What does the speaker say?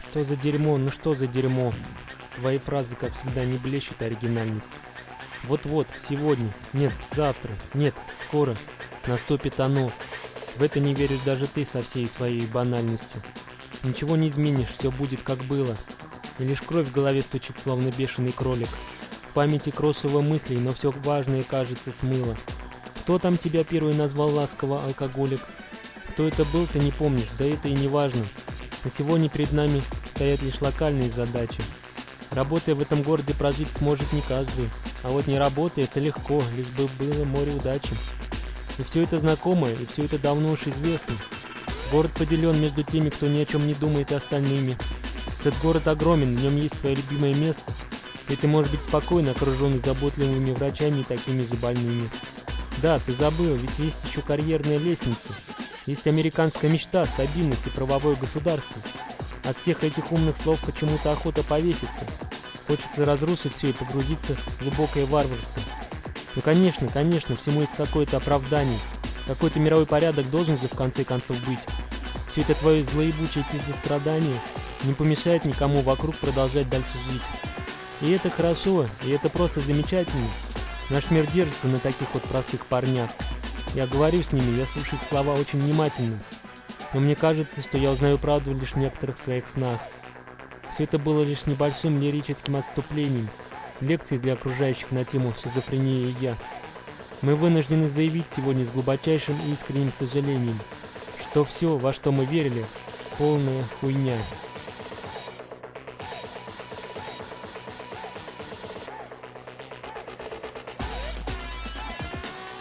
Что за дерьмо, ну что за дерьмо? Твои фразы, как всегда, не блещут оригинальностью. Вот-вот, сегодня, нет, завтра, нет, скоро наступит оно. В это не веришь даже ты со всей своей банальностью. Ничего не изменишь, все будет как было. И лишь кровь в голове стучит, словно бешеный кролик. В памяти крошево мыслей, но все важное, кажется, смыло. Кто там тебя первый назвал ласково алкоголик? Кто это был, ты не помнишь, да это и не важно. На сегодня перед нами стоят лишь локальные задачи. Работая в этом городе, прожить сможет не каждый. А вот не работая, это легко, лишь бы было море удачи. И все это знакомое, и все это давно уж известно. Город поделен между теми, кто ни о чем не думает, и остальными. Этот город огромен, в нем есть твое любимое место. И ты можешь быть спокойно окруженный заботливыми врачами и такими же больными. Да, ты забыл, ведь есть еще карьерная лестница. Есть американская мечта, стабильность и правовое государство. От всех этих умных слов почему-то охота повеситься. Хочется разрушить все и погрузиться в глубокое варварство. Ну конечно, конечно, всему есть какое-то оправдание. Какой-то мировой порядок должен же в конце концов быть. Все это твое злоебучее пиздострадание не помешает никому вокруг продолжать дальше жить. И это хорошо, и это просто замечательно. Наш мир держится на таких вот простых парнях. Я говорю с ними, я слушаю их слова очень внимательно. Но мне кажется, что я узнаю правду лишь в некоторых своих снах. Все это было лишь небольшим лирическим отступлением, лекцией для окружающих на тему «Шизофрения и я». Мы вынуждены заявить сегодня с глубочайшим и искренним сожалением, что все, во что мы верили, полная хуйня.